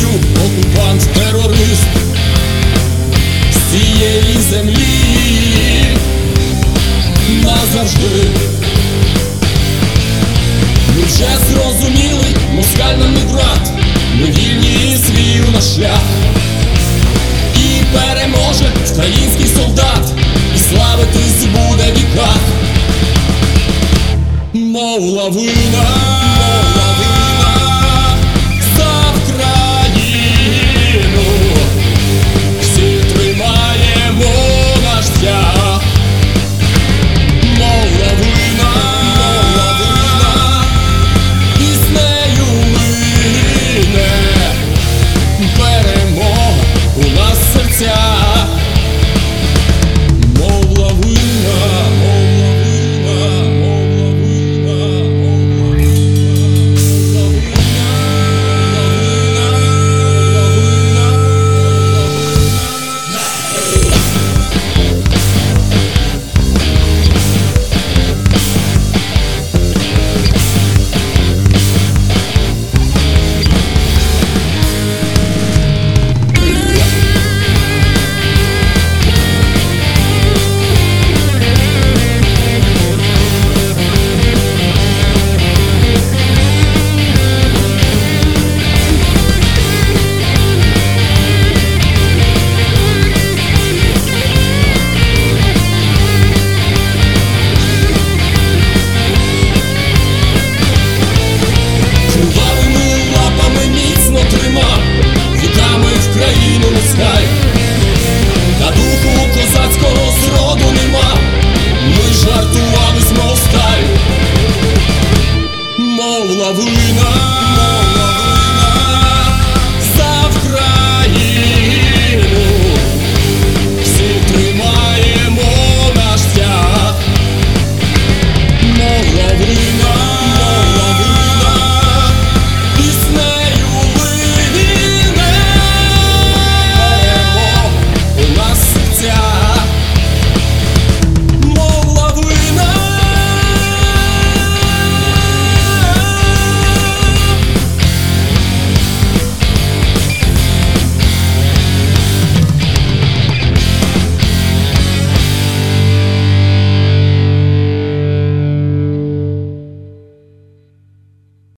Росію окупант, терорист з цієї землі назавжди. Ми вже зрозуміли, москаль нам не брат, ми вільні і свій наш шлях. І переможе український солдат, і славитись буде в віках. Мов лавина, за Вкраїну, всі тримаємо наш стяг. Мов лавина, піснею лине, перемога у нас в серцях. Мов лавина, мов лавина, мов лавина, мов та духу козацького зроду нема, ми жартували з Мостаю. Мов лавина.